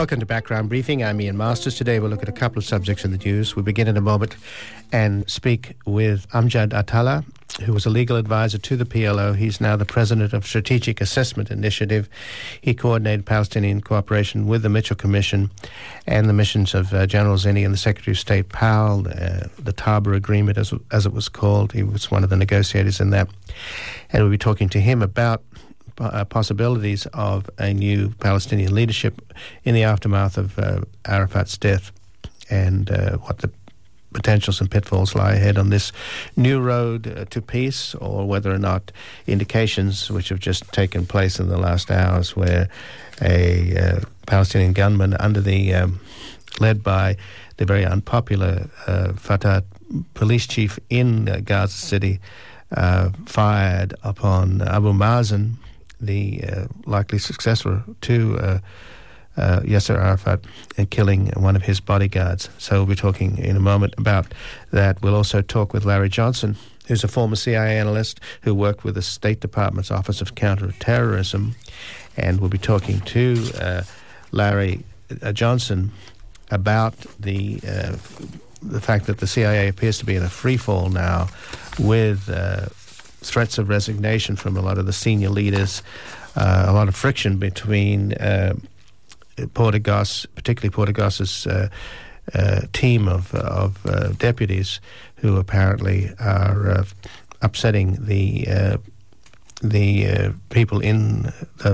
Welcome to Background Briefing. I'm Ian Masters. Today we'll look at a couple of subjects in the news. We'll begin in a moment and speak with Amjad Atallah, who was a legal advisor to the PLO. He's now the president of Strategic Assessment Initiative. He coordinated Palestinian cooperation with the Mitchell Commission and the missions of General Zinni and the Secretary of State Powell, the Taba Agreement as it was called. He was one of the negotiators in that. And we'll be talking to him about possibilities of a new Palestinian leadership in the aftermath of Arafat's death and what the potentials and pitfalls lie ahead on this new road to peace, or whether or not indications which have just taken place in the last hours where a Palestinian gunman under the led by the very unpopular Fatah police chief in Gaza City fired upon Abu Mazen, the likely successor to Yasser Arafat, and killing one of his bodyguards. So we'll be talking in a moment about that. We'll also talk with Larry Johnson, who's a former CIA analyst who worked with the State Department's Office of Counterterrorism. And we'll be talking to Larry Johnson about the fact that the CIA appears to be in a free fall now with threats of resignation from a lot of the senior leaders, a lot of friction between Portagos, particularly Portagos's team of deputies, who apparently are upsetting the people in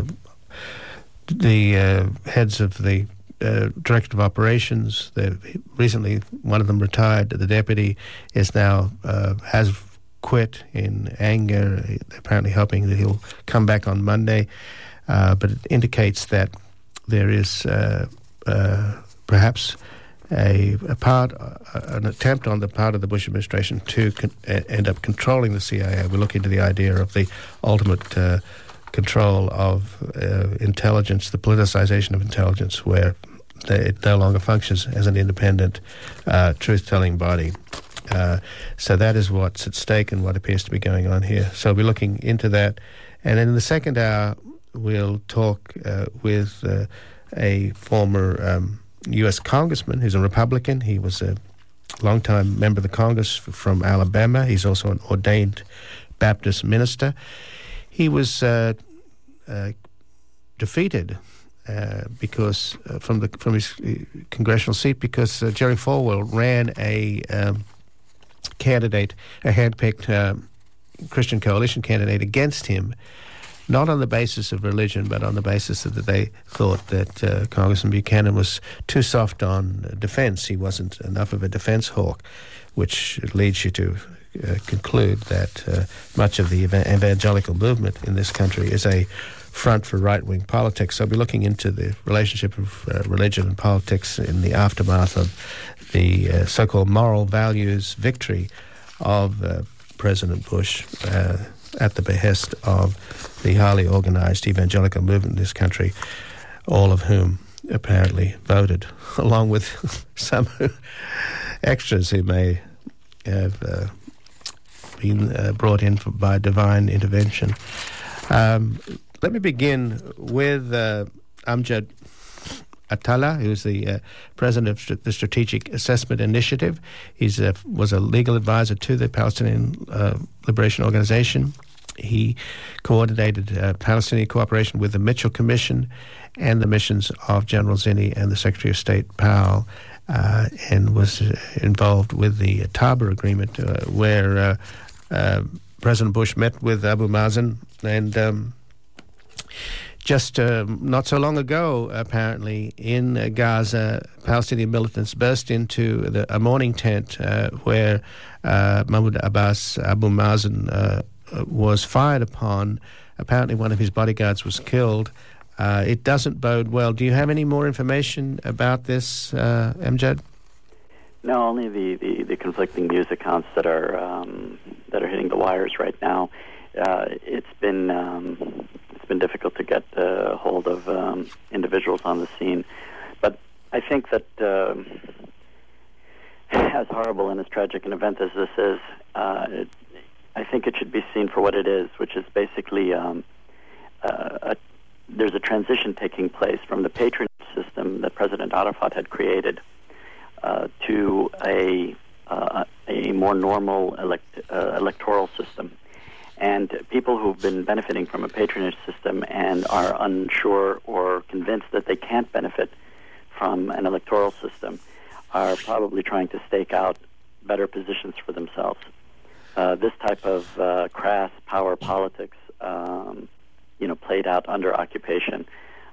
the heads of the Director of Operations. Recently, one of them retired. The deputy is now has quit in anger. They're apparently hoping that he'll come back on Monday, but it indicates that there is perhaps an attempt on the part of the Bush administration to end up controlling the CIA. We look into the idea of the ultimate control of intelligence, the politicization of intelligence, where it no longer functions as an independent truth-telling body. So that is what's at stake and what appears to be going on here. So we're looking into that. And then in the second hour, we'll talk with a former U.S. congressman who's a Republican. He was a longtime member of the Congress from Alabama. He's also an ordained Baptist minister. He was defeated because from his congressional seat because Jerry Falwell ran a handpicked Christian coalition candidate against him, not on the basis of religion, but on the basis that they thought that Congressman Buchanan was too soft on defense. He wasn't enough of a defense hawk, which leads you to conclude that much of the evangelical movement in this country is a front for right-wing politics. So I'll be looking into the relationship of religion and politics in the aftermath of the so-called moral values victory of President Bush at the behest of the highly organized evangelical movement in this country, all of whom apparently voted, along with some extras who may have been brought in by divine intervention. Let me begin with Amjad Atallah, who's the president of the Strategic Assessment Initiative. He was a legal advisor to the Palestinian Liberation Organization. He coordinated Palestinian cooperation with the Mitchell Commission and the missions of General Zinni and the Secretary of State Powell, and was involved with the Taba Agreement, where President Bush met with Abu Mazen, and just not so long ago, apparently, in Gaza, Palestinian militants burst into a mourning tent where Mahmoud Abbas, Abu Mazen, was fired upon. Apparently one of his bodyguards was killed. It doesn't bode well. Do you have any more information about this, Amjad? No, only the conflicting news accounts that are hitting the wires right now. It's been difficult to get hold of individuals on the scene, but I think that as horrible and as tragic an event as this is, I think it should be seen for what it is, which is basically there's a transition taking place from the patronage system system that President Arafat had created to a more normal electoral system. And people who've been benefiting from a patronage system and are unsure or convinced that they can't benefit from an electoral system are probably trying to stake out better positions for themselves. This type of crass power politics, played out under occupation,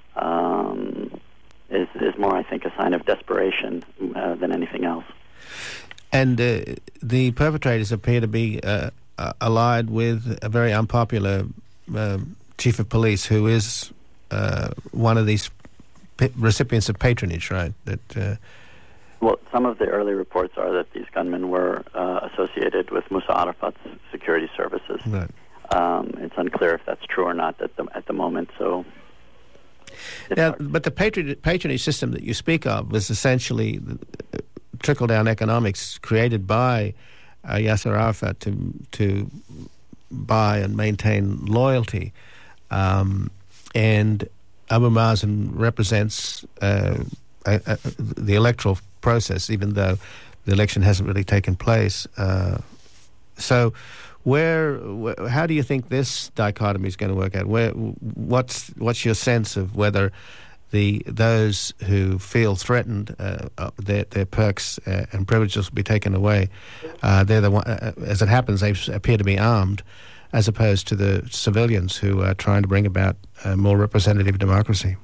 is more, I think, a sign of desperation than anything else. And the perpetrators appear to be allied with a very unpopular chief of police who is one of these recipients of patronage, right? Well, some of the early reports are that these gunmen were associated with Musa Arafat's security services. Right. It's unclear if that's true or not at the moment. So, but the patronage system that you speak of was essentially trickle-down economics created by Yasser Arafat to buy and maintain loyalty, and Abu Mazen represents the electoral process, even though the election hasn't really taken place. So, how do you think this dichotomy is going to work out? What's your sense of whether those who feel threatened, their perks and privileges will be taken away? They're the one, as it happens, they appear to be armed, as opposed to the civilians who are trying to bring about a more representative democracy.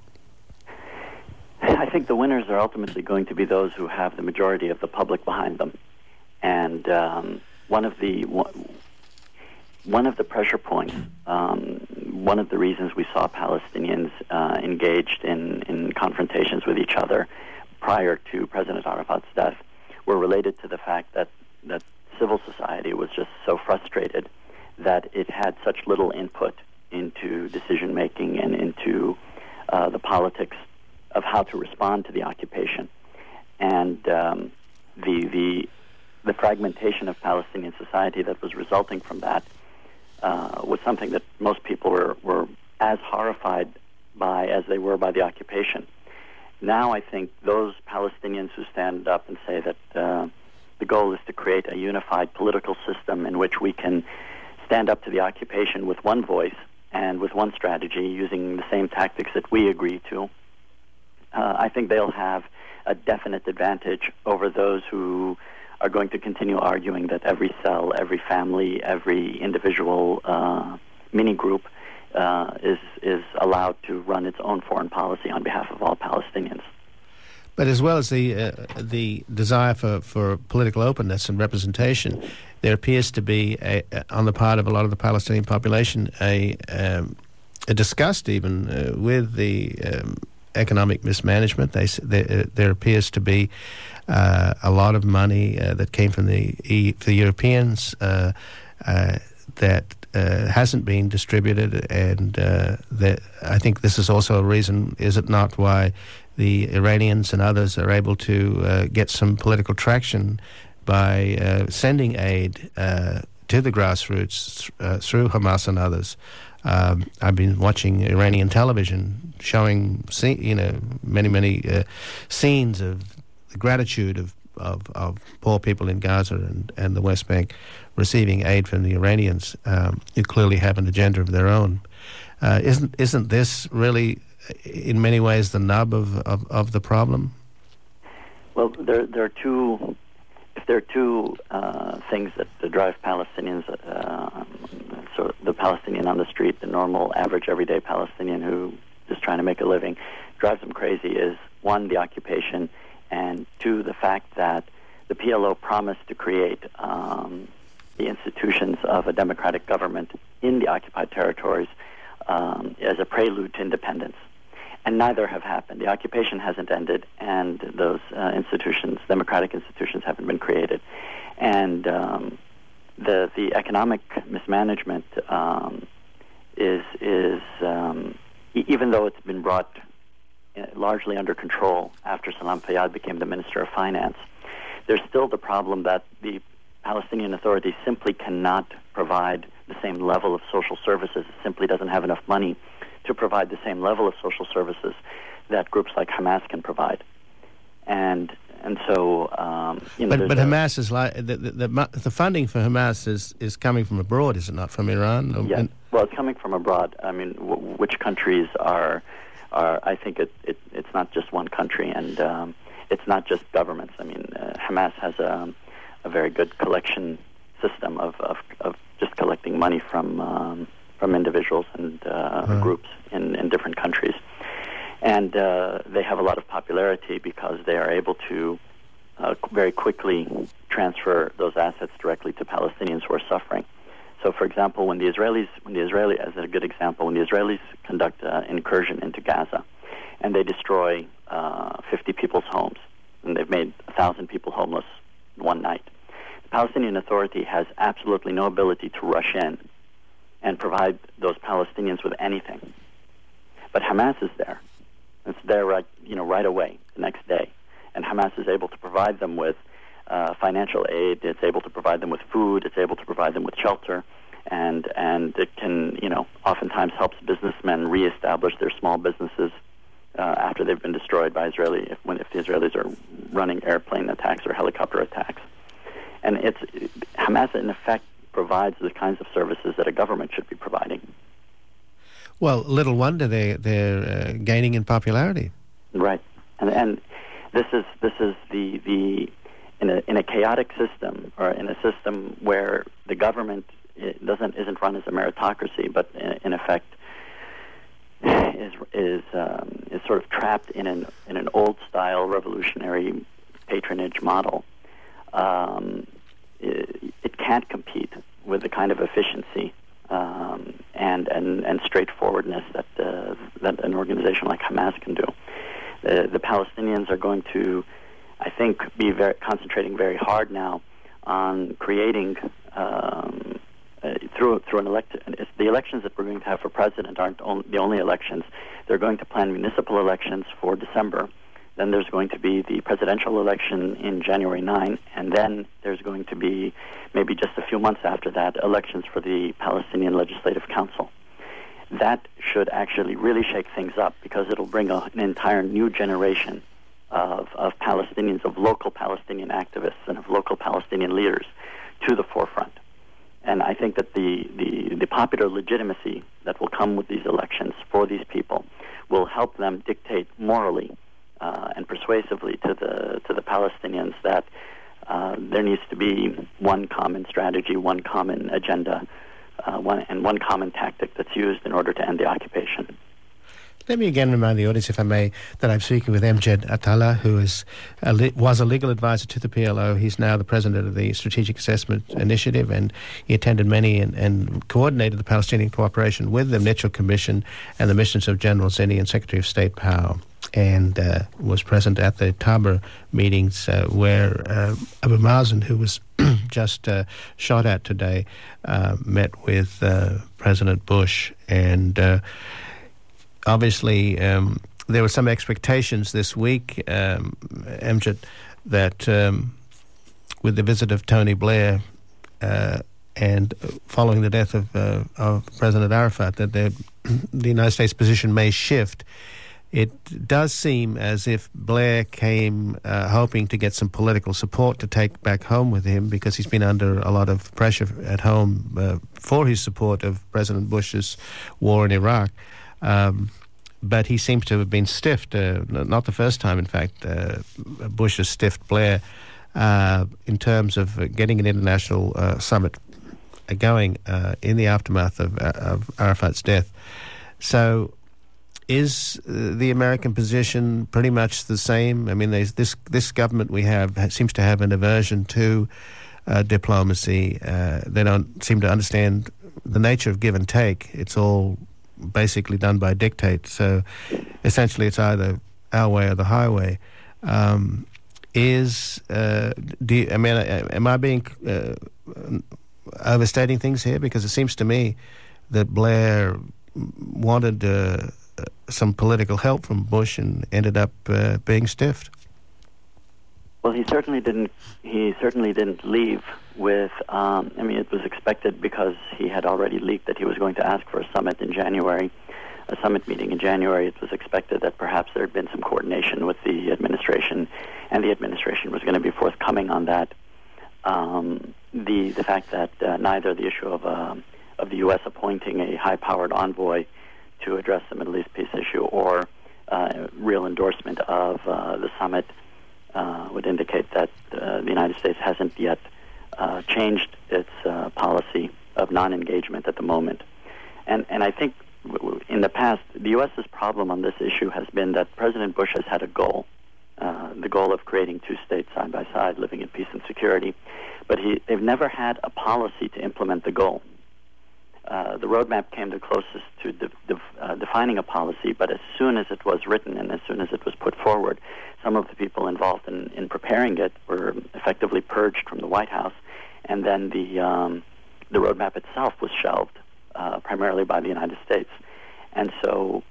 I think the winners are ultimately going to be those who have the majority of the public behind them, and one of the pressure points, one of the reasons we saw Palestinians engaged in confrontations with each other prior to President Arafat's death were related to the fact that civil society was just so frustrated that it had such little input into decision-making and into the politics of how to respond to the occupation. And the fragmentation of Palestinian society that was resulting from that was something that most people were as horrified by as they were by the occupation. Now I think those Palestinians who stand up and say that the goal is to create a unified political system in which we can stand up to the occupation with one voice and with one strategy using the same tactics that we agree to, I think they'll have a definite advantage over those who are going to continue arguing that every cell, every family, every individual mini-group is allowed to run its own foreign policy on behalf of all Palestinians. But as well as the desire for political openness and representation, there appears to be, on the part of a lot of the Palestinian population, a disgust even with the economic mismanagement. There appears to be a lot of money that came from the Europeans that hasn't been distributed, and that I think this is also a reason, is it not, why the Iranians and others are able to get some political traction by sending aid to the grassroots through Hamas and others. I've been watching Iranian television showing, many scenes of the gratitude of poor people in Gaza and the West Bank receiving aid from the Iranians, who clearly have an agenda of their own. Isn't this really, in many ways, the nub of the problem? Well, there are two. If there are two things that drive Palestinians, so the Palestinian on the street, the normal, average, everyday Palestinian who is trying to make a living, drives them crazy, is one, the occupation, and two, the fact that the PLO promised to create the institutions of a democratic government in the occupied territories as a prelude to independence. And neither have happened. The occupation hasn't ended, and those institutions, democratic institutions, haven't been created. And the economic mismanagement is even though it's been brought largely under control after Salam Fayyad became the Minister of Finance, there's still the problem that the Palestinian Authority simply cannot provide the same level of social services. It simply doesn't have enough money to provide the same level of social services that groups like Hamas can provide. And so, but Hamas is like the funding for Hamas is coming from abroad, is it not, from Iran? Yes. Well, it's coming from abroad. I mean, which countries are? I think it's not just one country, and it's not just governments. I mean, Hamas has a very good collection system of just collecting money from individuals and groups in different countries. And they have a lot of popularity because they are able to very quickly transfer those assets directly to Palestinians who are suffering. So, for example, when the Israelis, as a good example, when the Israelis conduct an incursion into Gaza, and they destroy 50 people's homes, and they've made 1,000 people homeless one night, the Palestinian Authority has absolutely no ability to rush in and provide those Palestinians with anything. But Hamas is there. It's there right away, the next day. And Hamas is able to provide them with financial aid. It's able to provide them with food. It's able to provide them with shelter. And it can, oftentimes helps businessmen reestablish their small businesses after they've been destroyed by if the Israelis are running airplane attacks or helicopter attacks. And Hamas, in effect, provides the kinds of services that a government should be providing. Well, little wonder they're gaining in popularity. Right, and this is the in a chaotic system, or in a system where the government isn't run as a meritocracy, but in effect is sort of trapped in an old style revolutionary patronage model. It can't compete with the kind of efficiency and straightforwardness that an organization like Hamas can do. The Palestinians are going to, I think, be concentrating very hard now on creating through an election. The elections that we're going to have for president aren't the only elections. They're going to plan municipal elections for December. Then there's going to be the presidential election in January 9, and then there's going to be, maybe just a few months after that, elections for the Palestinian Legislative Council. That should actually really shake things up, because it'll bring an entire new generation of Palestinians, of local Palestinian activists and of local Palestinian leaders to the forefront. And I think that the popular legitimacy that will come with these elections for these people will help them dictate morally and persuasively to the Palestinians that there needs to be one common strategy, one common agenda, one common tactic that's used in order to end the occupation. Let me again remind the audience, if I may, that I'm speaking with Amjad Atallah, who was a legal advisor to the PLO. He's now the president of the Strategic Assessment Initiative, and he attended many and coordinated the Palestinian cooperation with the Mitchell Commission and the missions of General Zinni and Secretary of State Powell, and was present at the Tabor meetings where Abu Mazen, who was just shot at today, met with President Bush. And obviously there were some expectations this week, Amjad, that with the visit of Tony Blair and following the death of President Arafat, that the United States position may shift. It does seem as if Blair came hoping to get some political support to take back home with him, because he's been under a lot of pressure at home for his support of President Bush's war in Iraq. But he seems to have been stiffed, not the first time, in fact. Bush has stiffed Blair in terms of getting an international summit going in the aftermath of Arafat's death. So is the American position pretty much the same? I mean, this government we have seems to have an aversion to diplomacy. They don't seem to understand the nature of give and take. It's all basically done by dictate. So essentially it's either our way or the highway. Am I being overstating things here? Because it seems to me that Blair wanted some political help from Bush and ended up being stiffed. Well, he certainly didn't leave with. It was expected, because he had already leaked that he was going to ask for a summit in January. a summit meeting in January, it was expected that perhaps there had been some coordination with the administration, and the administration was going to be forthcoming on that. The fact that neither the issue of the U.S. appointing a high-powered envoy to address the Middle East peace issue or real endorsement of the summit would indicate that the United States hasn't yet changed its policy of non-engagement at the moment. And I think in the past, the U.S.'s problem on this issue has been that President Bush has had a goal, the goal of creating two states side by side, living in peace and security, but they've never had a policy to implement the goal. The roadmap came the closest to defining a policy, but as soon as it was written and as soon as it was put forward, some of the people involved in preparing it were effectively purged from the White House, and then the roadmap itself was shelved, primarily by the United States. And so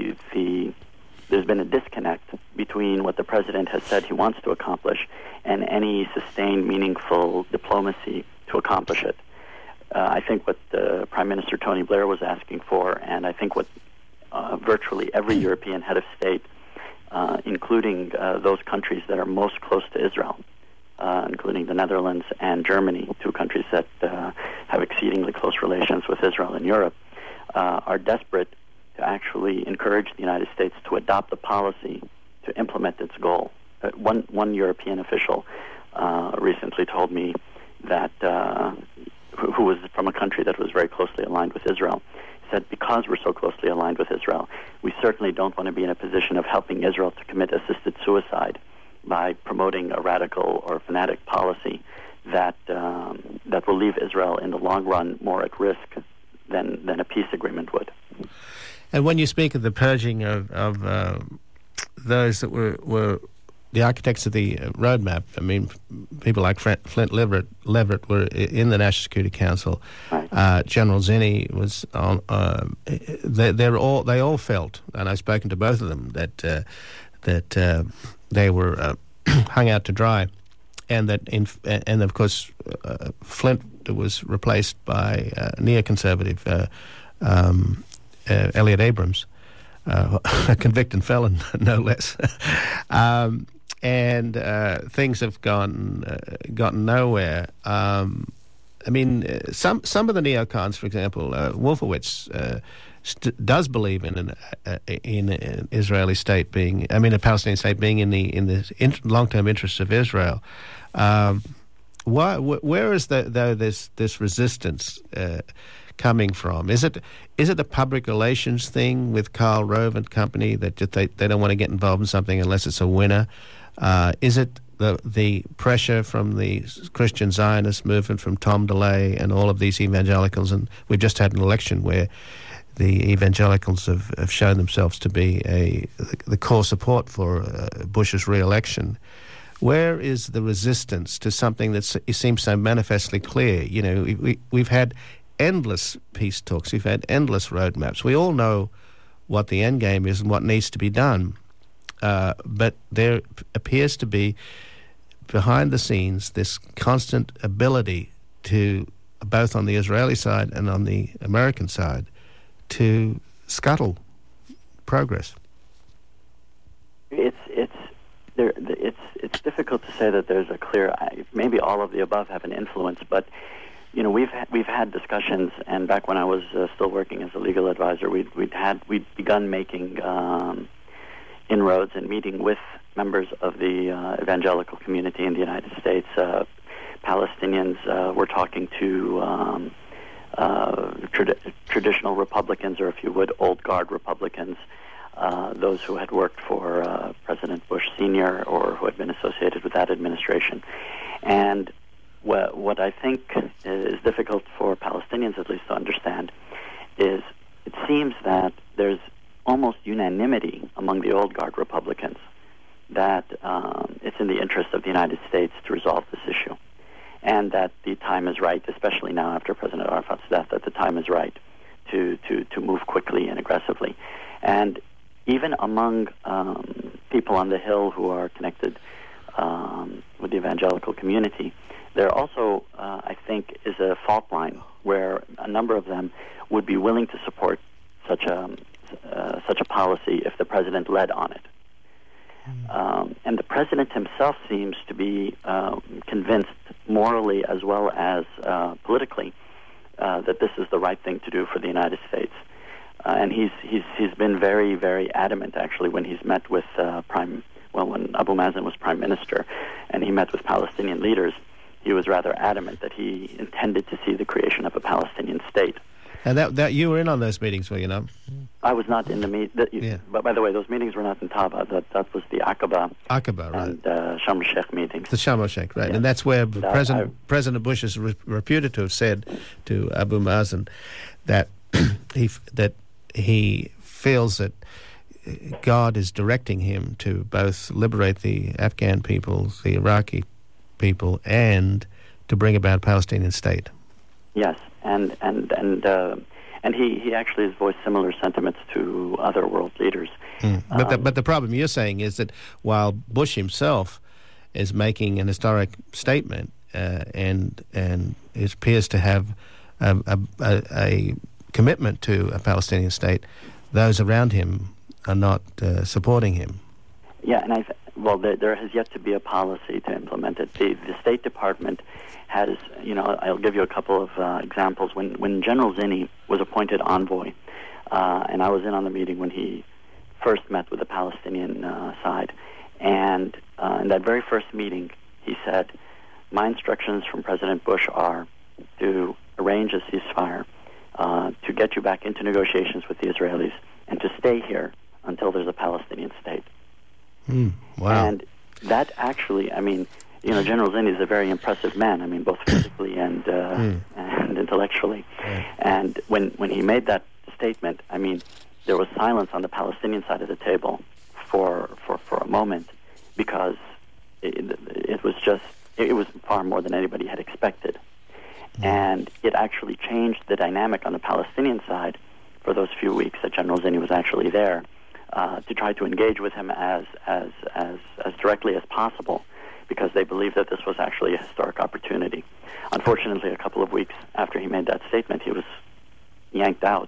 there's been a disconnect between what the president has said he wants to accomplish and any sustained, meaningful diplomacy to accomplish it. I think what Prime Minister Tony Blair was asking for, and I think what virtually every European head of state, including those countries that are most close to Israel, including the Netherlands and Germany, two countries that have exceedingly close relations with Israel and Europe, are desperate to actually encourage the United States to adopt a policy to implement its goal. One European official recently told me that, who was from a country that was very closely aligned with Israel, said, because we're so closely aligned with Israel, we certainly don't want to be in a position of helping Israel to commit assisted suicide by promoting a radical or fanatic policy that will leave Israel in the long run more at risk than a peace agreement would. And when you speak of the purging of those that were the architects of the roadmap, I mean, people like Flint Leverett were in the National Security Council. Right. General Zinni was on. They all felt, and I've spoken to both of them, that they were hung out to dry, and that and of course Flint was replaced by neoconservative Elliot Abrams, a convicted felon, no less. And things have gotten nowhere. I mean, some of the neocons, for example, Wolfowitz does believe in an Israeli state being, a Palestinian state being in the long-term interests of Israel. Where is this resistance coming from? Is it a public relations thing with Karl Rove and company that they don't want to get involved in something unless it's a winner? Is it the pressure from the Christian Zionist movement, from Tom DeLay and all of these evangelicals? And we've just had an election where the evangelicals have shown themselves to be the core support for Bush's re-election. Where is the resistance to something that seems so manifestly clear? You know, we've had endless peace talks. We've had endless roadmaps. We all know what the end game is and what needs to be done. But there appears to be, behind the scenes, this constant ability to, both on the Israeli side and on the American side, to scuttle progress. It's difficult to say that there's a clear. Maybe all of the above have an influence, but you know, we've had discussions, and back when I was still working as a legal advisor, we'd begun making inroads and meeting with members of the evangelical community in the United States. Palestinians were talking to traditional Republicans, or if you would, old guard Republicans, those who had worked for President Bush Sr. or who had been associated with that administration. And what I think is difficult for Palestinians, at least, to understand is it seems that there's almost unanimity among the old guard Republicans that it's in the interest of the United States to resolve this issue, and that the time is right, especially now after President Arafat's death, that the time is right to move quickly and aggressively. And even among people on the Hill who are connected with the evangelical community, there also, I think, is a fault line where a number of them would be willing to support such a such a policy if the president led on it. And the president himself seems to be convinced morally as well as politically that this is the right thing to do for the United States. And he's been very, very adamant, actually, when he's met with when Abu Mazen was prime minister and he met with Palestinian leaders, he was rather adamant that he intended to see the creation of a Palestinian state. And that you were in on those meetings, were you not? I was not in the meeting. But by the way, those meetings were not in Taba. That was the Aqaba right. And Sharm el-Sheikh meetings. The Sharm el-Sheikh, right. Yeah. And that's where President Bush is reputed to have said to Abu Mazen that he feels that God is directing him to both liberate the Afghan people, the Iraqi people, and to bring about a Palestinian state. Yes, and he actually has voiced similar sentiments to other world leaders. But the problem you're saying is that while Bush himself is making an historic statement and it appears to have a commitment to a Palestinian state, those around him are not supporting him. Yeah, and there has yet to be a policy to implement it. The State Department has, I'll give you a couple of examples. When General Zinni was appointed envoy, and I was in on the meeting when he first met with the Palestinian side, and in that very first meeting, he said, my instructions from President Bush are to arrange a ceasefire, to get you back into negotiations with the Israelis, and to stay here until there's a Palestinian state. Wow. And that actually, General Zinni is a very impressive man, both physically and intellectually. Yeah. And when he made that statement, there was silence on the Palestinian side of the table for a moment, because it was far more than anybody had expected. And it actually changed the dynamic on the Palestinian side for those few weeks that General Zinni was actually there, to try to engage with him as directly as possible, because they believed that this was actually a historic opportunity. Unfortunately, a couple of weeks after he made that statement, he was yanked out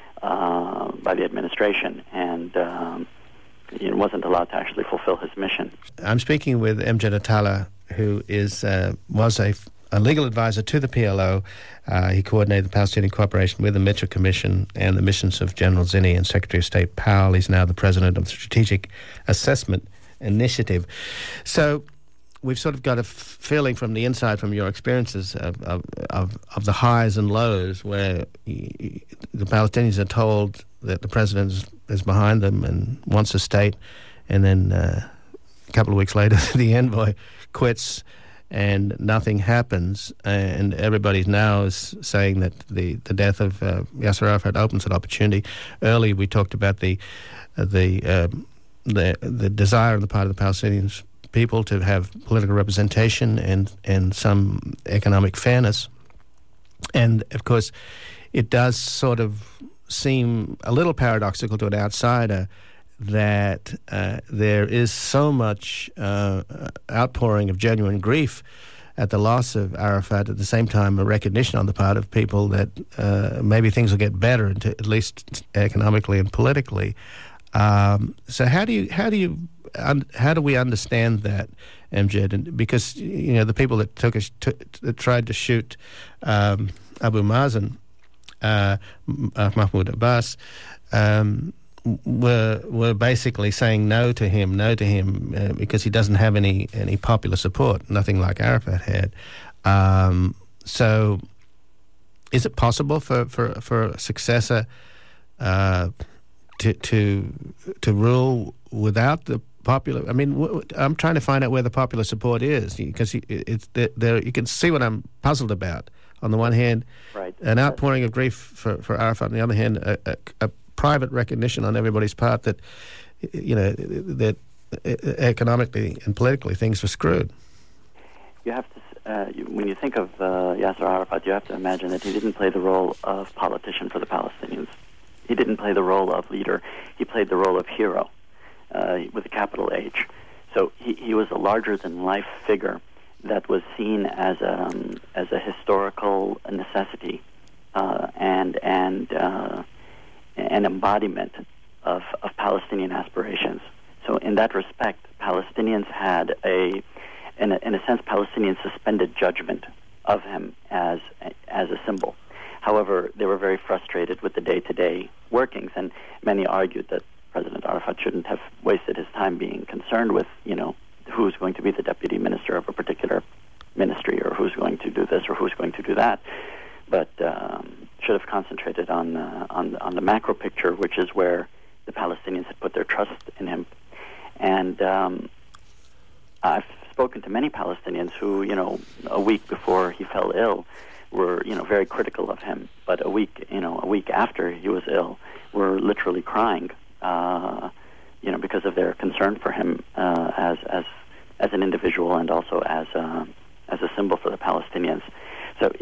by the administration and wasn't allowed to actually fulfill his mission. I'm speaking with Amjad Atallah, who was a legal advisor to the PLO. He coordinated the Palestinian cooperation with the Mitchell Commission and the missions of General Zinni and Secretary of State Powell. He's now the president of the Strategic Assessment Initiative. So we've sort of got a feeling from the inside, from your experiences of the highs and lows, where the Palestinians are told that the president is behind them and wants a state, and then a couple of weeks later the envoy quits and nothing happens, and everybody now is saying that the death of Yasser Arafat opens an opportunity. Earlier we talked about the desire on the part of the Palestinian people to have political representation and some economic fairness. And of course, it does sort of seem a little paradoxical to an outsider that there is so much outpouring of genuine grief at the loss of Arafat, at the same time a recognition on the part of people that maybe things will get better, at least economically and politically. So how do we understand that, Amjad? Because the people that that tried to shoot Abu Mazen, Mahmoud Abbas, were basically saying no to him because he doesn't have any popular support, nothing like Arafat had. So is it possible for a successor to rule without the popular? I'm trying to find out where the popular support is, because it's there. You can see what I'm puzzled about. On the one hand, right, an outpouring of grief for Arafat. On the other hand, a private recognition on everybody's part that that economically and politically things were screwed. You have to, when you think of Yasser Arafat, you have to imagine that he didn't play the role of politician for the Palestinians. He didn't play the role of leader. He played the role of hero, with a capital H. So he was a larger-than-life figure that was seen as a historical necessity and an embodiment of Palestinian aspirations. So in that respect, Palestinians had in a sense, Palestinians suspended judgment of him as a symbol. However, they were very frustrated with the day-to-day workings, and many argued that President Arafat shouldn't have wasted his time being concerned with, who's going to be the deputy minister of a particular ministry, or who's going to do this, or who's going to do that, but should have concentrated on the macro picture, which is where the Palestinians had put their trust in him. And I've spoken to many Palestinians who, a week before he fell ill, were, very critical of him. But a week after he was ill, were literally crying, because of their concern for him as an individual and also as a symbol for the Palestinians. So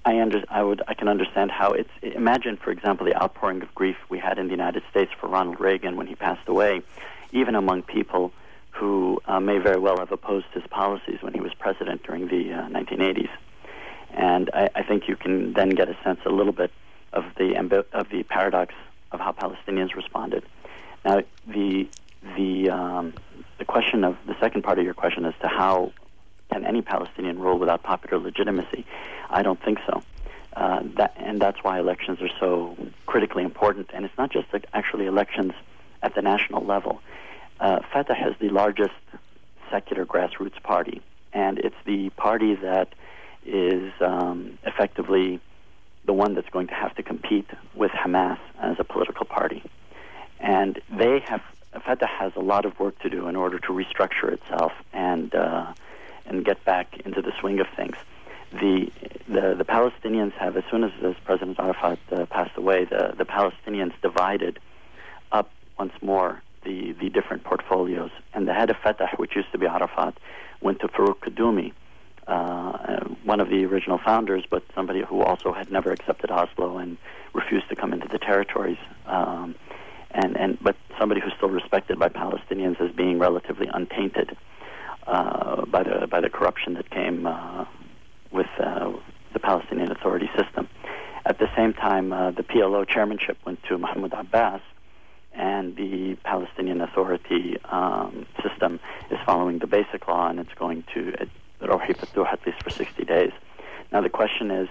I can understand how it's. Imagine, for example, the outpouring of grief we had in the United States for Ronald Reagan when he passed away, even among people who may very well have opposed his policies when he was president during the 1980s. And I think you can then get a sense a little bit of the paradox of how Palestinians responded. Now, the question of the second part of your question as to how can any Palestinian rule without popular legitimacy, I don't think so. That's why elections are so critically important. And it's not just actually elections at the national level. Fatah is the largest secular grassroots party, and it's the party that is effectively the one that's going to have to compete with Hamas as a political party. And Fatah has a lot of work to do in order to restructure itself and get back into the swing of things. The Palestinians have, as soon as President Arafat passed away, the Palestinians divided up once more the different portfolios. And the head of Fatah, which used to be Arafat, went to Farouk Kaddoumi, one of the original founders, but somebody who also had never accepted Oslo and refused to come into the territories, but somebody who's still respected by Palestinians as being relatively untainted by the corruption that came with the Palestinian Authority system. At the same time, the PLO chairmanship went to Mahmoud Abbas, and the Palestinian Authority system is following the Basic Law, and it's going to Rawhi Fatouh at least for 60 days. Now the question is,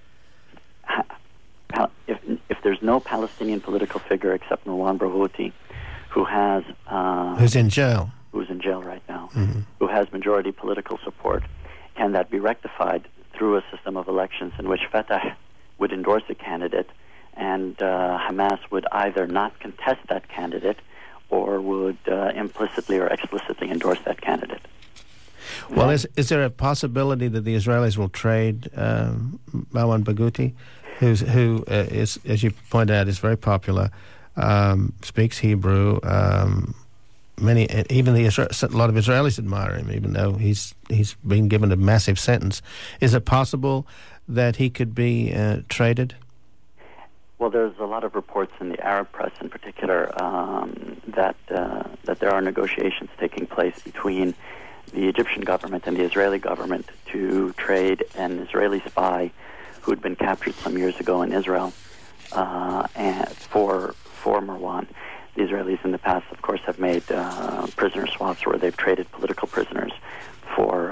if there's no Palestinian political figure except Marwan Barghouti, who's in jail right now, who has majority political support, can that be rectified through a system of elections in which Fatah would endorse a candidate and Hamas would either not contest that candidate or would implicitly or explicitly endorse that candidate? Well, is there a possibility that the Israelis will trade Marwan Barghouti, who is, as you point out, is very popular, speaks Hebrew, a lot of Israelis admire him, even though he's been given a massive sentence. Is it possible that he could be traded? Well, there's a lot of reports in the Arab press, in particular, that there are negotiations taking place between the Egyptian government and the Israeli government to trade an Israeli spy who had been captured some years ago in Israel and for Marwan. The Israelis in the past, of course, have made prisoner swaps where they've traded political prisoners for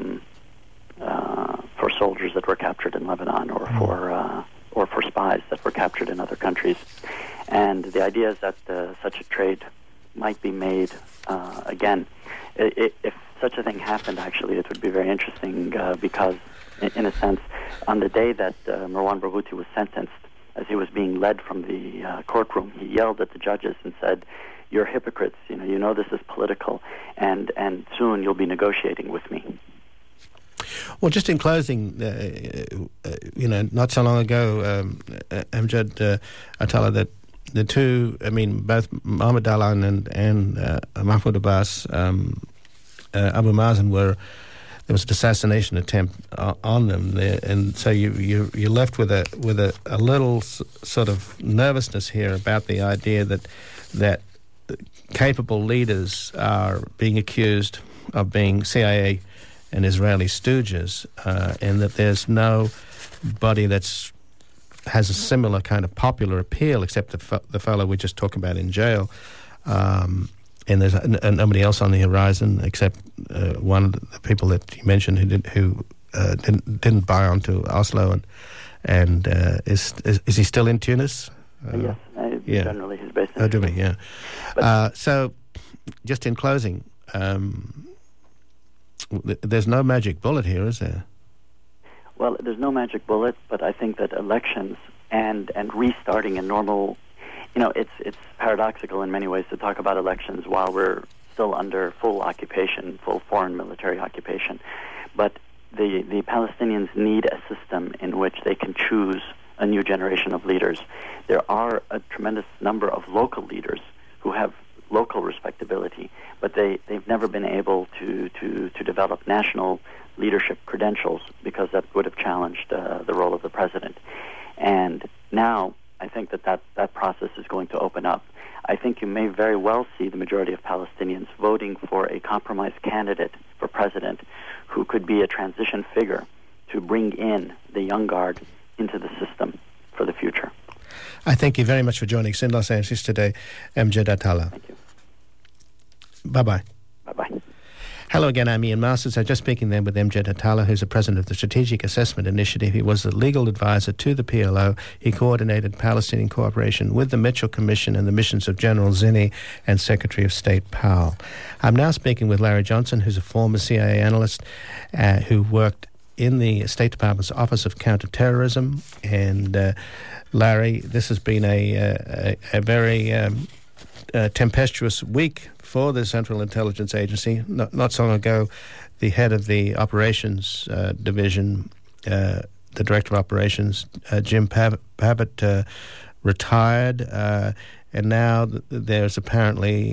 soldiers that were captured in Lebanon or for spies that were captured in other countries. And the idea is that such a trade might be made again. If such a thing happened, actually, it would be very interesting because, in a sense, on the day that Marwan Barghouti was sentenced, as he was being led from the courtroom, he yelled at the judges and said, "You're hypocrites. You know this is political, and soon you'll be negotiating with me." Well, just in closing, not so long ago, Amjad Atallah, that the two, both Mohammed Dahlan and Mahmoud Abbas, Abu Mazen there was an assassination attempt on them, and so you're left with a little sort of nervousness here about the idea that capable leaders are being accused of being CIA and Israeli stooges, and that there's nobody that's has a similar kind of popular appeal, except the fellow we just talked about in jail. And there's nobody else on the horizon except one of the people that you mentioned who didn't buy onto Oslo, and is he still in Tunis? Yes, generally he's based in Tunis. Do we? Yeah. So, just in closing, there's no magic bullet here, is there? Well, there's no magic bullet, but I think that elections and restarting a normal, it's paradoxical in many ways to talk about elections while we're still under full occupation, full foreign military occupation. But the Palestinians need a system in which they can choose a new generation of leaders. There are a tremendous number of local leaders who have local respectability, but they've never been able to develop national leadership credentials because that would have challenged the role of the president. And now I think that process is going to open up. I think you may very well see the majority of Palestinians voting for a compromise candidate for president who could be a transition figure to bring in the young guard into the system for the future. I thank you very much for joining us in Los Angeles today, Amjad Atallah. Thank you. Bye-bye. Bye-bye. Hello again, I'm Ian Masters. I'm just speaking then with Amjad Atallah, who's the president of the Strategic Assessment Initiative. He was the legal advisor to the PLO. He coordinated Palestinian cooperation with the Mitchell Commission and the missions of General Zinni and Secretary of State Powell. I'm now speaking with Larry Johnson, who's a former CIA analyst who worked in the State Department's Office of Counterterrorism. And Larry, this has been a very tempestuous week for the Central Intelligence Agency. Not so long ago, the head of the Operations Division, the Director of Operations, Jim Pavitt, retired, and now there's apparently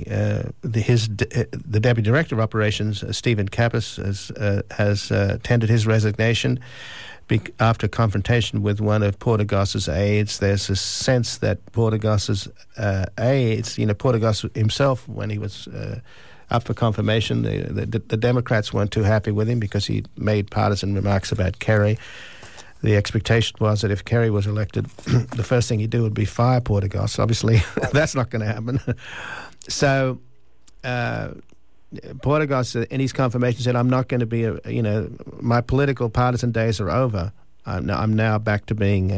the Deputy Director of Operations, Stephen Kappas, has tendered his resignation after confrontation with one of Portagos's aides. There's a sense that Portagos's aides, Portagos himself, when he was up for confirmation, the Democrats weren't too happy with him because he made partisan remarks about Kerry. The expectation was that if Kerry was elected, the first thing he'd do would be fire Portagos. Obviously, that's not going to happen. So Portagos, in his confirmation, said, "I'm not going to be my political partisan days are over. I'm now back to being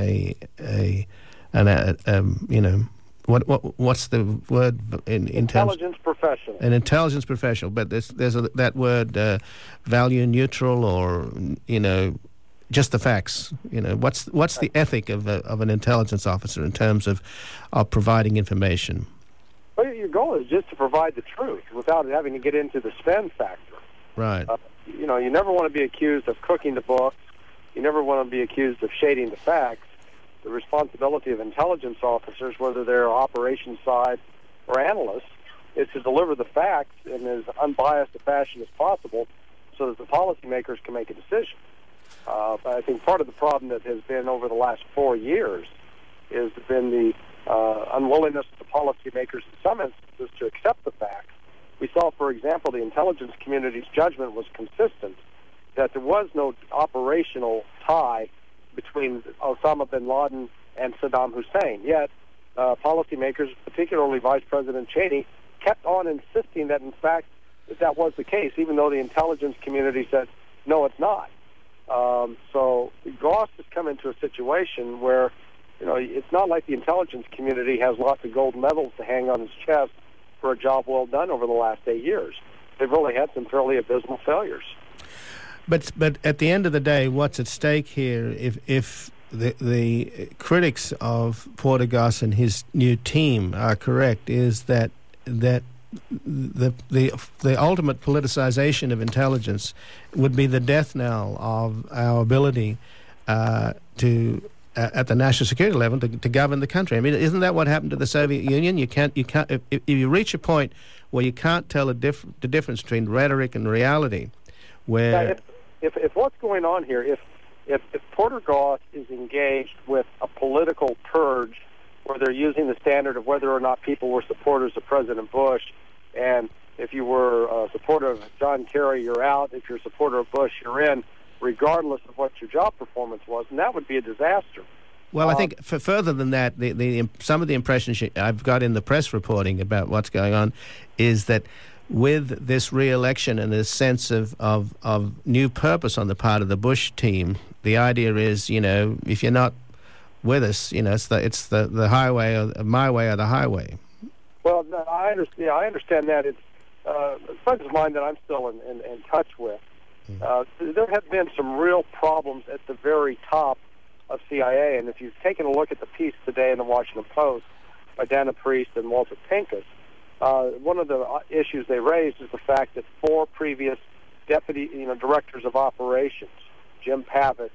what's the word in intelligence professional? An intelligence professional." But there's that word value neutral, or just the facts. What's the ethic of an intelligence officer in terms of providing information? Well, your goal is just to provide the truth without having to get into the spin factor. Right. You never want to be accused of cooking the books. You never want to be accused of shading the facts. The responsibility of intelligence officers, whether they're operations side or analysts, is to deliver the facts in as unbiased a fashion as possible so that the policymakers can make a decision. I think part of the problem that has been over the last 4 years has been the unwillingness of the policymakers in some instances to accept the facts. We saw, for example, the intelligence community's judgment was consistent that there was no operational tie between Osama bin Laden and Saddam Hussein. Yet, policymakers, particularly Vice President Cheney, kept on insisting that, in fact, that was the case, even though the intelligence community said, no, it's not. So Goss has come into a situation where it's not like the intelligence community has lots of gold medals to hang on his chest for a job well done over the last 8 years. They've really had some fairly abysmal failures. But at the end of the day, what's at stake here, if the critics of Portagos and his new team are correct, is that the ultimate politicization of intelligence would be the death knell of our ability to at the national security level to govern the country. I mean, isn't that what happened to the Soviet Union? You can't if you reach a point where you can't tell the difference between rhetoric and reality, where if what's going on here, if Portagos is engaged with a political purge where they're using the standard of whether or not people were supporters of President Bush, and if you were a supporter of John Kerry, you're out. If you're a supporter of Bush, you're in, regardless of what your job performance was, and that would be a disaster. Well, I think further than that, some of the impressions I've got in the press reporting about what's going on is that with this re-election and this sense of new purpose on the part of the Bush team, the idea is, if you're not with us, it's the highway, or my way or the highway. Well, I understand that. It's friends of mine that I'm still in touch with. There have been some real problems at the very top of CIA, and if you've taken a look at the piece today in the Washington Post by Dana Priest and Walter Pincus, one of the issues they raised is the fact that 4 previous deputy, directors of operations, Jim Pavitt,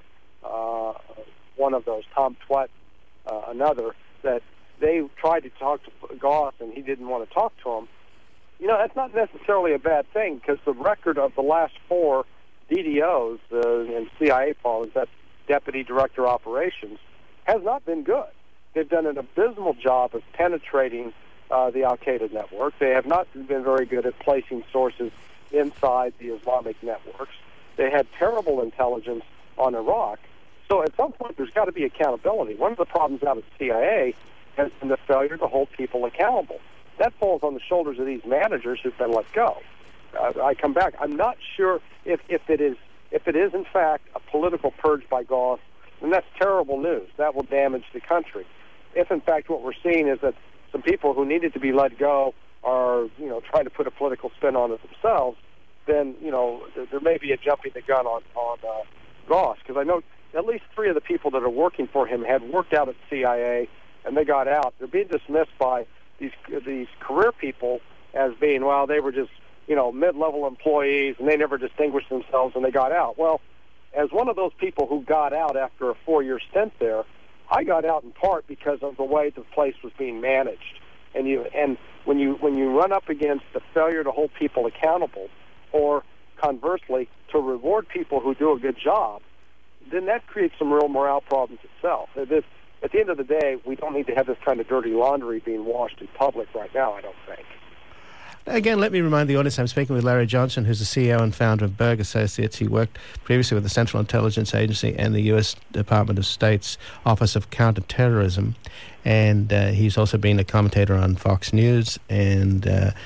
one of those, Tom Twett, another, that they tried to talk to Goss and he didn't want to talk to him. That's not necessarily a bad thing, because the record of the last 4 DDOs in CIA followers, that's Deputy Director Operations, has not been good. They've done an abysmal job of penetrating the Al-Qaeda network. They have not been very good at placing sources inside the Islamic networks. They had terrible intelligence on Iraq. So at some point, there's got to be accountability. One of the problems out of the CIA has been the failure to hold people accountable. That falls on the shoulders of these managers who've been let go. I come back. I'm not sure if it is in fact a political purge by Goss, then that's terrible news. That will damage the country. If in fact what we're seeing is that some people who needed to be let go are, trying to put a political spin on it themselves, then, there may be a jumping the gun on Goss, because I know at least 3 of the people that are working for him had worked out at CIA and they got out. They're being dismissed by these career people as being, well, they were just, mid-level employees and they never distinguished themselves and they got out. Well, as one of those people who got out after a 4-year stint there, I got out in part because of the way the place was being managed. And when you run up against the failure to hold people accountable, or conversely, to reward people who do a good job, then that creates some real morale problems itself. At the end of the day, we don't need to have this kind of dirty laundry being washed in public right now, I don't think. Again, let me remind the audience, I'm speaking with Larry Johnson, who's the CEO and founder of Berg Associates. He worked previously with the Central Intelligence Agency and the U.S. Department of State's Office of Counterterrorism. And he's also been a commentator on Fox News and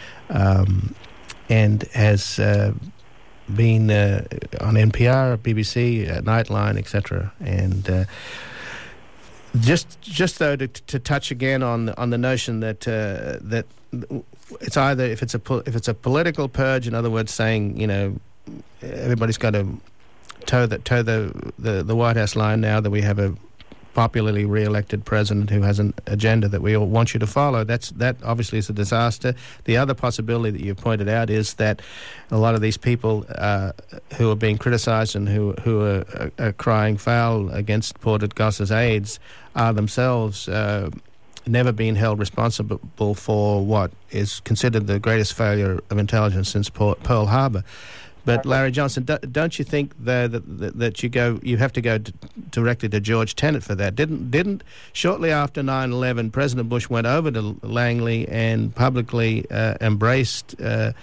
has been on NPR, BBC, Nightline, etc. And just though to touch again on the notion that it's either if it's a political purge, in other words, saying everybody's got to toe the White House line now that we have a popularly re-elected president who has an agenda that we all want you to follow. That obviously is a disaster. The other possibility that you pointed out is that a lot of these people who are being criticized and who are crying foul against Porter Goss's aides are themselves never been held responsible for what is considered the greatest failure of intelligence since Pearl Harbor. But Larry Johnson, don't you think that you have to go directly to George Tenet for that? Didn't shortly after 9/11, President Bush went over to Langley and publicly embraced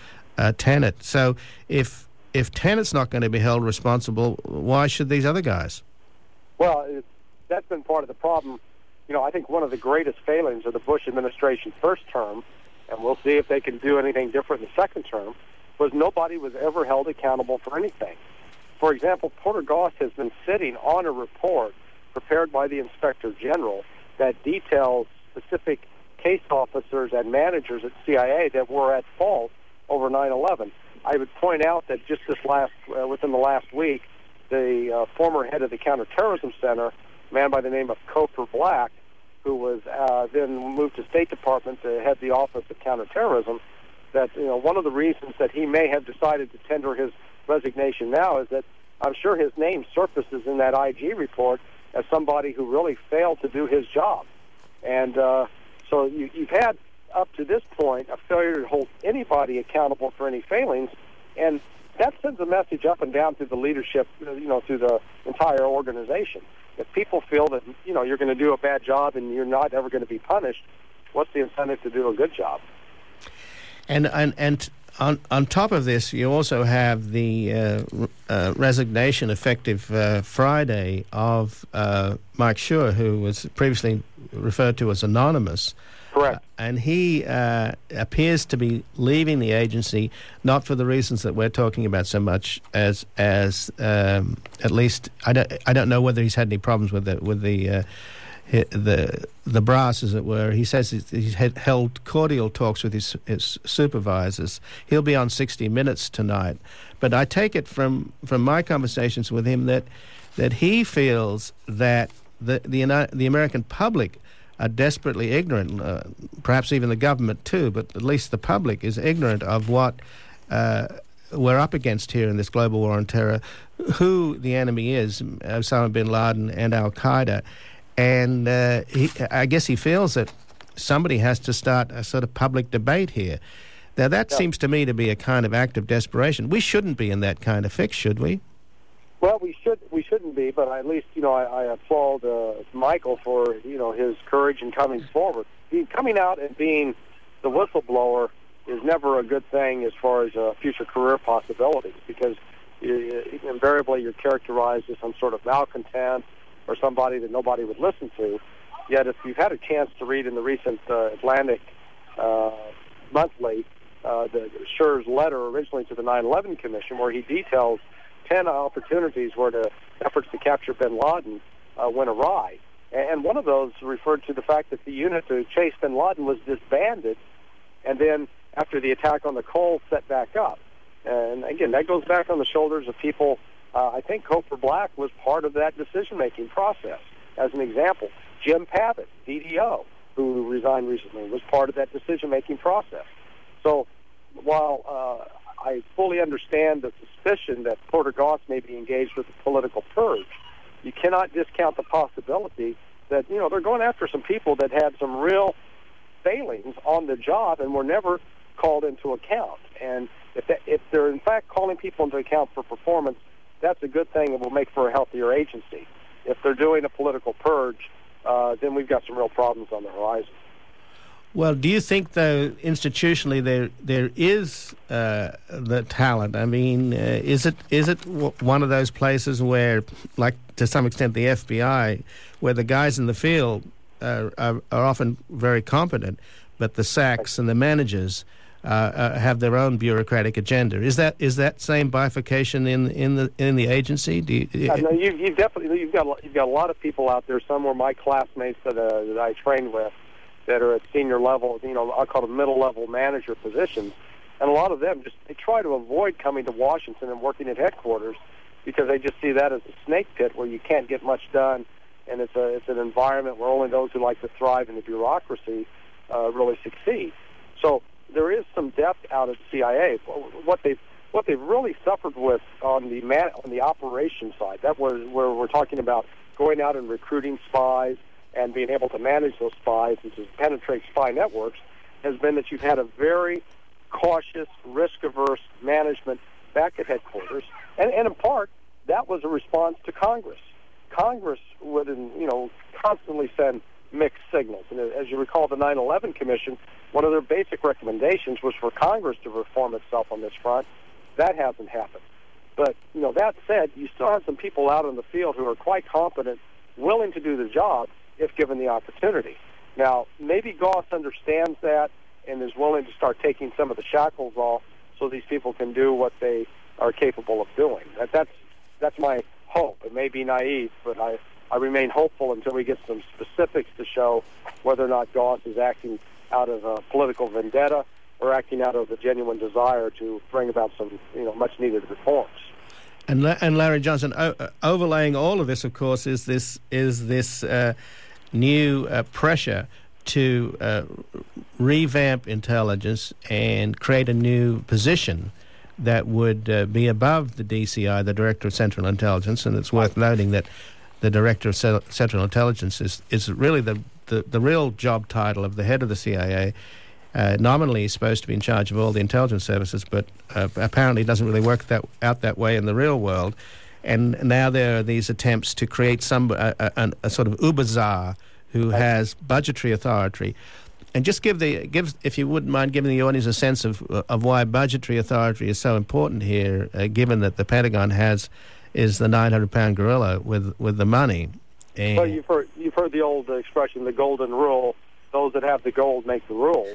Tenet. So if Tenet's not going to be held responsible, why should these other guys? Well, that's been part of the problem. I think one of the greatest failings of the Bush administration first term, and we'll see if they can do anything different in the second term, was nobody was ever held accountable for anything. For example, Porter Goss has been sitting on a report prepared by the Inspector General that details specific case officers and managers at CIA that were at fault over 9/11. I would point out that just within the last week, the former head of the Counterterrorism Center, a man by the name of Cofer Black, who was then moved to State Department to head the Office of Counterterrorism, that one of the reasons that he may have decided to tender his resignation now is that I'm sure his name surfaces in that IG report as somebody who really failed to do his job. And so you've had, up to this point, a failure to hold anybody accountable for any failings, and that sends a message up and down through the leadership, through the entire organization. If people feel that, you're going to do a bad job and you're not ever going to be punished, what's the incentive to do a good job? And On top of this, you also have the resignation effective Friday of Mike Schur, who was previously referred to as anonymous. Correct. And he appears to be leaving the agency, not for the reasons that we're talking about so much as at least I don't know whether he's had any problems with the brass, as it were. He says he's held cordial talks with his supervisors. He'll be on 60 Minutes tonight. But I take it from my conversations with him that he feels that the American public are desperately ignorant, perhaps even the government too, but at least the public is ignorant of what we're up against here in this global war on terror, who the enemy is, Osama bin Laden and Al-Qaeda. And I guess he feels that somebody has to start a sort of public debate here. Now, that seems to me to be a kind of act of desperation. We shouldn't be in that kind of fix, should we? Well, we shouldn't be, but at least, I applaud Michael for, his courage in coming forward. Coming out and being the whistleblower is never a good thing as far as future career possibilities, because invariably you're characterized as some sort of malcontent or somebody that nobody would listen to. Yet if you've had a chance to read in the recent Atlantic Monthly, Schur's letter originally to the 9/11 Commission, where he details 10 opportunities where the efforts to capture bin Laden went awry. And one of those referred to the fact that the unit to chase bin Laden was disbanded, and then after the attack on the Cole, set back up. And again, that goes back on the shoulders of people. I think Cofer Black was part of that decision-making process. As an example, Jim Pavitt, DDO, who resigned recently, was part of that decision-making process. So while I fully understand the suspicion that Porter Goss may be engaged with a political purge, you cannot discount the possibility that, they're going after some people that had some real failings on the job and were never called into account. And if they're in fact calling people into account for performance, that's a good thing and will make for a healthier agency. If they're doing a political purge, then we've got some real problems on the horizon. Well, do you think, though, institutionally there is the talent? I mean, is it one of those places where, like to some extent the FBI, where the guys in the field are often very competent, but the SACs and the managers have their own bureaucratic agenda? Is that same bifurcation in the agency? No, you've got a lot of people out there. Some were my classmates that I trained with, that are at senior level, I'll call them middle-level manager positions. And a lot of them they try to avoid coming to Washington and working at headquarters because they just see that as a snake pit where you can't get much done, and it's an environment where only those who like to thrive in the bureaucracy really succeed. So there is some depth out at CIA. What they've really suffered with on the operations side, that where we're talking about going out and recruiting spies and being able to manage those spies and to penetrate spy networks, has been that you've had a very cautious, risk-averse management back at headquarters. And in part, that was a response to Congress. Congress would, constantly send mixed signals. And as you recall, the 9/11 Commission, one of their basic recommendations was for Congress to reform itself on this front. That hasn't happened. But, that said, you still have some people out in the field who are quite competent, willing to do the job, if given the opportunity. Now, maybe Goss understands that and is willing to start taking some of the shackles off so these people can do what they are capable of doing. That's my hope. It may be naive, but I remain hopeful until we get some specifics to show whether or not Goss is acting out of a political vendetta or acting out of a genuine desire to bring about some, much-needed reforms. And Larry Johnson, overlaying all of this, of course, is this new pressure to revamp intelligence and create a new position that would be above the DCI, the Director of Central Intelligence. And it's worth noting that the Director of Central Intelligence is really the real job title of the head of the CIA. Nominally, he's supposed to be in charge of all the intelligence services, but apparently it doesn't really work out that way in the real world. And now there are these attempts to create a sort of Uber czar who has budgetary authority. And just give, if you wouldn't mind, giving the audience a sense of why budgetary authority is so important here, given that the Pentagon is the 900-pound gorilla with the money. And well, you've heard the old expression, the golden rule: those that have the gold make the rules.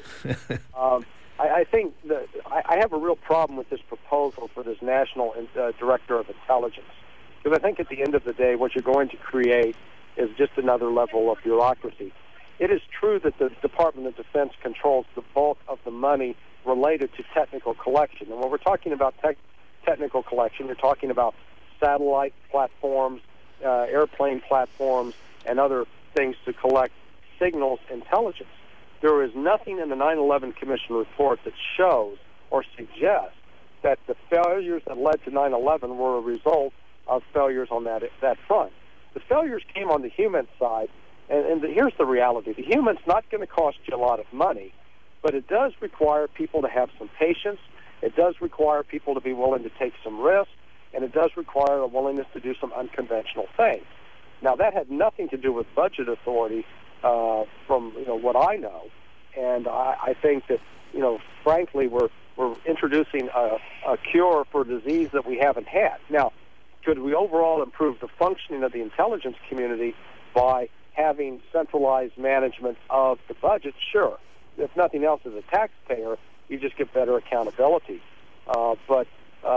I think that I have a real problem with this proposal for this National Director of Intelligence, because I think at the end of the day, what you're going to create is just another level of bureaucracy. It is true that the Department of Defense controls the bulk of the money related to technical collection. And when we're talking about technical collection, you're talking about satellite platforms, airplane platforms, and other things to collect signals intelligence. There is nothing in the 9/11 Commission report that shows or suggests that the failures that led to 9/11 were a result of failures on that front. The failures came on the human side, and here's the reality. The human's not going to cost you a lot of money, but it does require people to have some patience. It does require people to be willing to take some risks, and it does require a willingness to do some unconventional things. Now, that had nothing to do with budget authority from what I know, and I think that frankly we're introducing a cure for a disease that we haven't had. Now, could we overall improve the functioning of the intelligence community by having centralized management of the budget? Sure. If nothing else, as a taxpayer, you just get better accountability. But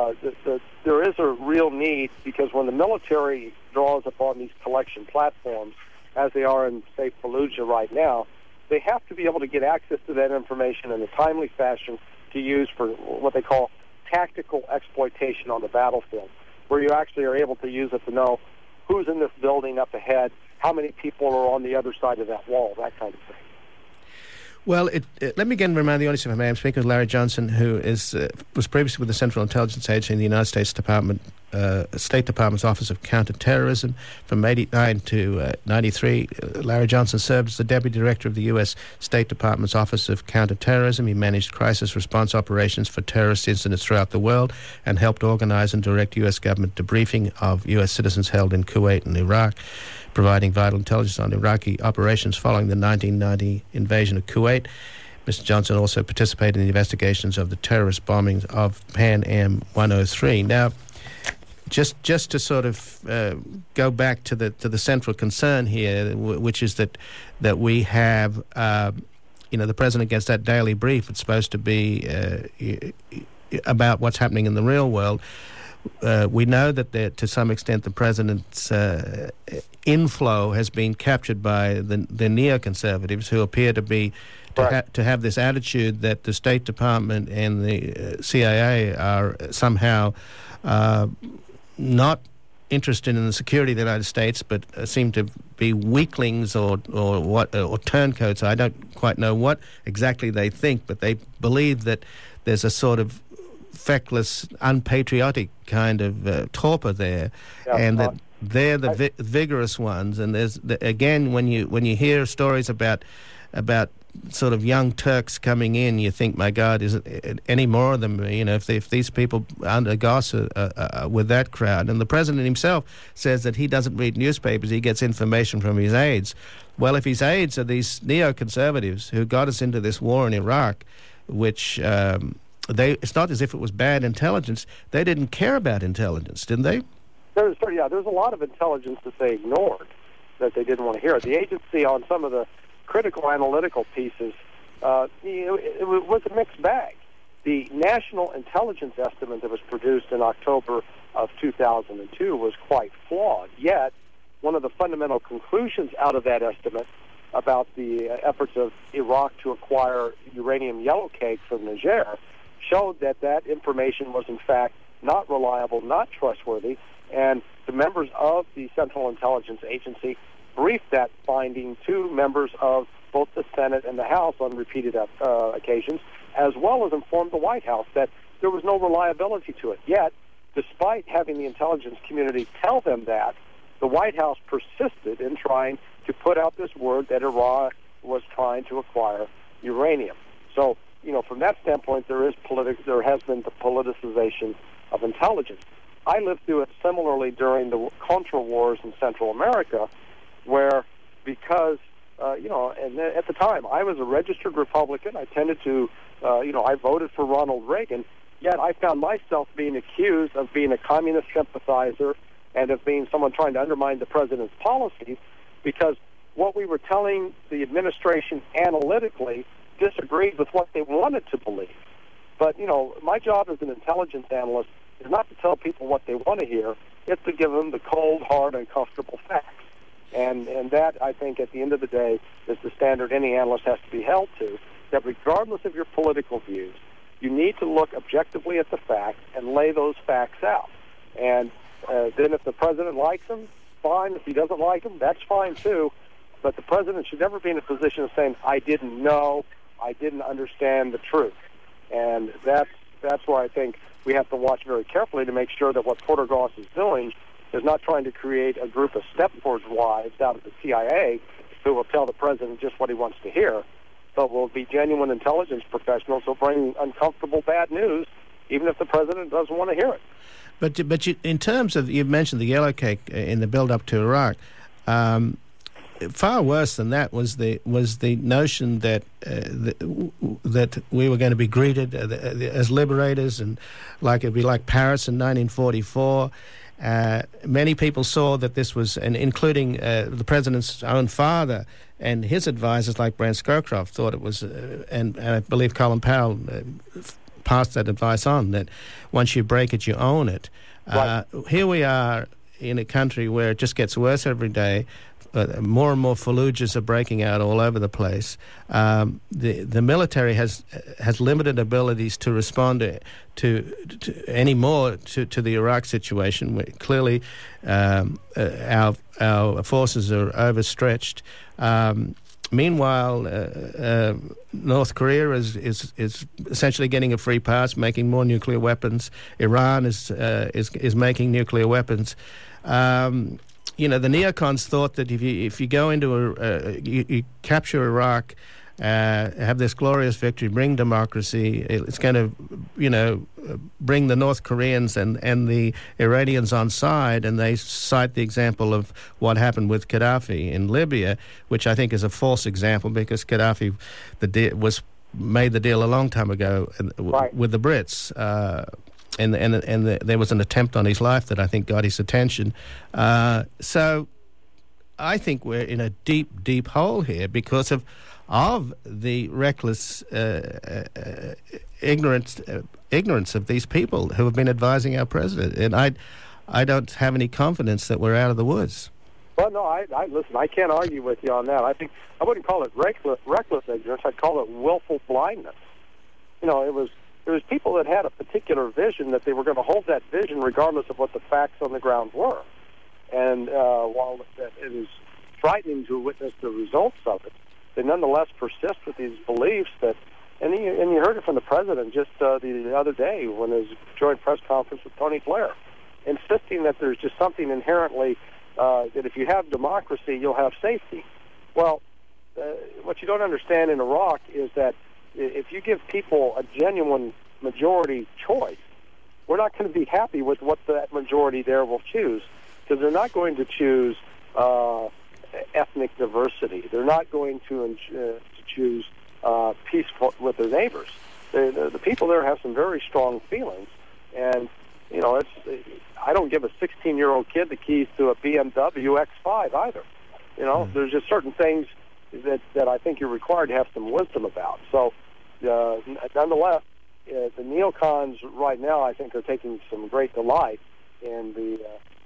there is a real need, because when the military draws upon these collection platforms, as they are in, say, Fallujah right now, they have to be able to get access to that information in a timely fashion to use for what they call tactical exploitation on the battlefield, where you actually are able to use it to know who's in this building up ahead, how many people are on the other side of that wall, that kind of thing. Well, let me again remind the audience, if I may, I'm speaking with Larry Johnson, who was previously with the Central Intelligence Agency in the United States State Department's Office of Counterterrorism from 1989 to 93. Larry Johnson served as the Deputy Director of the U.S. State Department's Office of Counterterrorism. He managed crisis response operations for terrorist incidents throughout the world and helped organize and direct U.S. government debriefing of U.S. citizens held in Kuwait and Iraq, providing vital intelligence on Iraqi operations following the 1990 invasion of Kuwait. Mr. Johnson also participated in the investigations of the terrorist bombings of Pan Am 103. Now, just to sort of go back to the central concern here, which is that we have, the president gets that daily brief. It's supposed to be about what's happening in the real world. We know that to some extent the president's inflow has been captured by the neoconservatives, who appear to have this attitude that the State Department and the CIA are somehow not interested in the security of the United States, but seem to be weaklings or turncoats. I don't quite know what exactly they think, but they believe that there's a sort of feckless, unpatriotic kind of torpor there, and that they're the vigorous ones. And there's again, when you hear stories about sort of young Turks coming in, you think, my God, is it any more of them? If these people under Goss with that crowd. And the president himself says that he doesn't read newspapers; he gets information from his aides. Well, if his aides are these neoconservatives who got us into this war in Iraq, which it's not as if it was bad intelligence. They didn't care about intelligence, didn't they? There's a lot of intelligence that they ignored, that they didn't want to hear. The agency, on some of the critical analytical pieces, it was a mixed bag. The National Intelligence Estimate that was produced in October of 2002 was quite flawed. Yet, one of the fundamental conclusions out of that estimate about the efforts of Iraq to acquire uranium yellowcake from Niger showed that information was in fact not reliable, not trustworthy, and the members of the Central Intelligence Agency briefed that finding to members of both the Senate and the House on repeated occasions, as well as informed the White House that there was no reliability to it. Yet, despite having the intelligence community tell them that, the White House persisted in trying to put out this word that Iraq was trying to acquire uranium. So, from that standpoint, there has been the politicization of intelligence. I lived through it similarly during the Contra Wars in Central America, where because and at the time, I was a registered Republican. I tended to, I voted for Ronald Reagan, yet I found myself being accused of being a communist sympathizer and of being someone trying to undermine the president's policies, because what we were telling the administration analytically disagreed with what they wanted to believe. But, my job as an intelligence analyst is not to tell people what they want to hear. It's to give them the cold, hard, uncomfortable facts. And that, I think, at the end of the day, is the standard any analyst has to be held to, that regardless of your political views, you need to look objectively at the facts and lay those facts out. And then if the president likes them, fine. If he doesn't like them, that's fine too. But the president should never be in a position of saying, I didn't know, I didn't understand the truth. And that's where I think we have to watch very carefully to make sure that what Porter Goss is doing is not trying to create a group of Stepford's wives out of the CIA who will tell the president just what he wants to hear, but will be genuine intelligence professionals who bring uncomfortable bad news, even if the president doesn't want to hear it. But in terms of, you mentioned the yellow cake in the build-up to Iraq, far worse than that was the notion that that we were going to be greeted as liberators, and it'd be like Paris in 1944. Many people saw that this was, and including the president's own father and his advisors like Brent Scowcroft thought it was, and I believe Colin Powell passed that advice on, that once you break it, you own it. Right. Here we are in a country where it just gets worse every day. More and more Fallujahs are breaking out all over the place. The military has limited abilities to respond to any more to the Iraq situation. Clearly, our forces are overstretched. Meanwhile, North Korea is essentially getting a free pass, making more nuclear weapons. Iran is making nuclear weapons. The neocons thought that if you go into you capture Iraq, have this glorious victory, bring democracy, it's going to, bring the North Koreans and the Iranians on side, and they cite the example of what happened with Gaddafi in Libya, which I think is a false example, because Gaddafi made the deal a long time ago with the Brits. And there was an attempt on his life that I think got his attention. So I think we're in a deep, deep hole here because of the reckless ignorance of these people who have been advising our president. And I don't have any confidence that we're out of the woods. Well, no, I listen, I can't argue with you on that. I think I wouldn't call it reckless ignorance. I'd call it willful blindness. There was people that had a particular vision, that they were going to hold that vision regardless of what the facts on the ground were. And while it is frightening to witness the results of it, they nonetheless persist with these beliefs that, and you heard it from the president just the other day when his joint press conference with Tony Blair, insisting that there's just something inherently that if you have democracy, you'll have safety. Well, what you don't understand in Iraq is that if you give people a genuine majority choice, we're not going to be happy with what that majority there will choose, because they're not going to choose ethnic diversity. They're not going to choose peace with their neighbors. The people there have some very strong feelings, and I don't give a 16-year-old kid the keys to a BMW X5 either. There's just certain things that I think you're required to have some wisdom about. So, nonetheless, the neocons right now, I think, are taking some great delight in the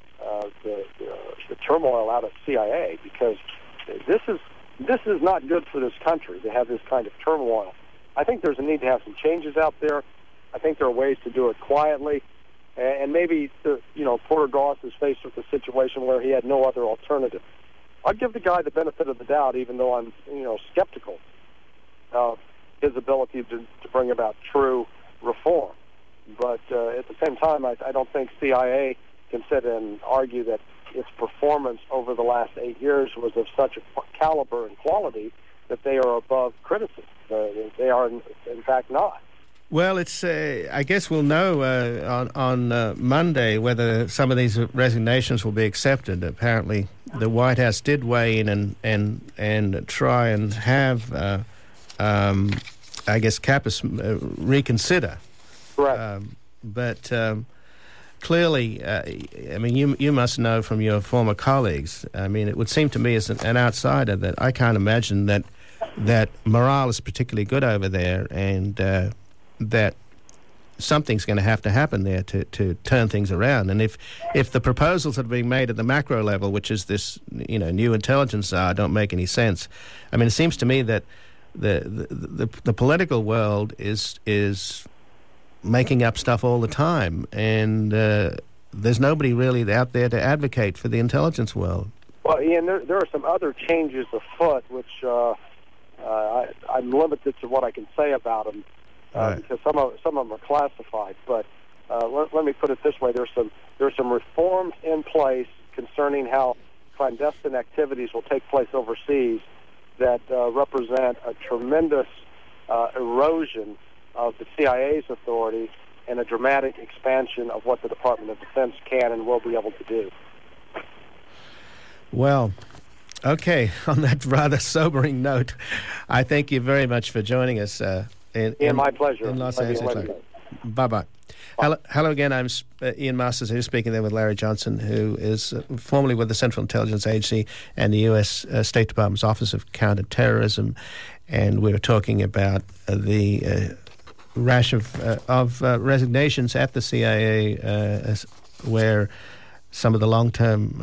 turmoil out of CIA, because this is not good for this country to have this kind of turmoil. I think there's a need to have some changes out there. I think there are ways to do it quietly, and maybe Porter Goss is faced with a situation where he had no other alternative. I'd give the guy the benefit of the doubt, even though I'm skeptical of his ability to bring about true reform. But at the same time, I don't think CIA can sit and argue that its performance over the last 8 years was of such a caliber and quality that they are above criticism. They are, in fact, not. Well, it's. I guess we'll know on Monday whether some of these resignations will be accepted. Apparently, the White House did weigh in and try and have, I guess, Kappas reconsider. Correct. But clearly, I mean, you must know from your former colleagues. I mean, it would seem to me as an outsider that I can't imagine that morale is particularly good over there, and that something's going to happen there to turn things around. And if the proposals that are being made at the macro level, which is this, new intelligence czar, don't make any sense. I mean, it seems to me that the political world is making up stuff all the time, and there's nobody really out there to advocate for the intelligence world. Well, Ian, there are some other changes afoot, which I'm limited to what I can say about them. Right. Because some of them are classified, but let me put it this way: there's some reforms in place concerning how clandestine activities will take place overseas that represent a tremendous erosion of the CIA's authority and a dramatic expansion of what the Department of Defense can and will be able to do. Well, okay. On that rather sobering note, I thank you very much for joining us. My pleasure. In Los Angeles. Bye-bye. Hello again. I'm Ian Masters here, speaking there with Larry Johnson, who is formerly with the Central Intelligence Agency and the U.S. State Department's Office of Counterterrorism, and we were talking about the rash of resignations at the CIA, where some of the long-time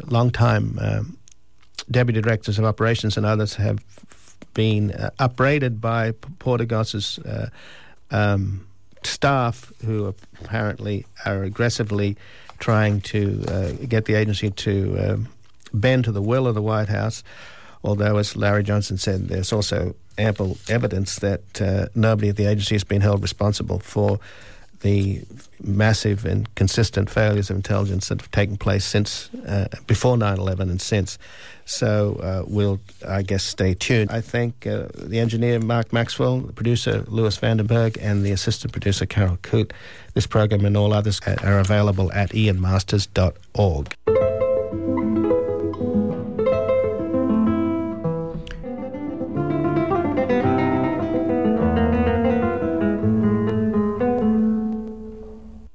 deputy directors of operations and others have been upbraided by Portagos's staff, who apparently are aggressively trying to get the agency to bend to the will of the White House, although, as Larry Johnson said, there's also ample evidence that nobody at the agency has been held responsible for the massive and consistent failures of intelligence that have taken place since before 9/11 and since. So we'll, I guess, stay tuned. I thank the engineer, Mark Maxwell, the producer, Louis Vandenberg, and the assistant producer, Carol Coote. This program and all others are available at ianmasters.org.